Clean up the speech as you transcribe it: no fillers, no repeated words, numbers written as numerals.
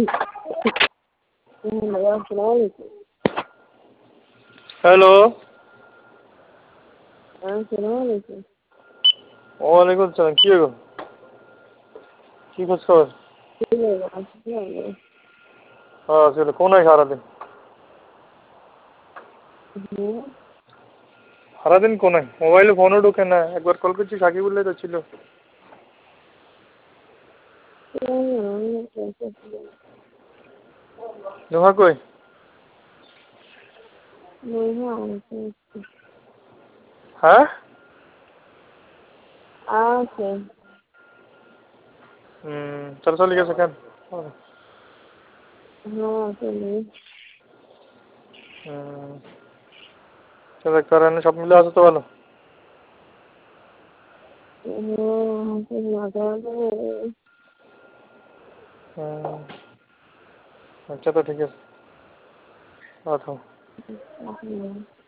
Hello. अस्सलाम वालेकुम। ওয়ালাইকুম আসসালাম। কি গো, কি খোঁজ খবর? হ্যাঁ ছিল, কোনায় সারাদিন? সারাদিন কোনায়, মোবাইলে ফোনও ঢোকে না। একবার কল করছি সাকিবুল্লাহ তো ছিল। জমা কই? হ্যাঁ চল চলে গেছে কেন? কারণে সব মিলে আছে তো ভালো। আচ্ছা তো ঠিক আছে।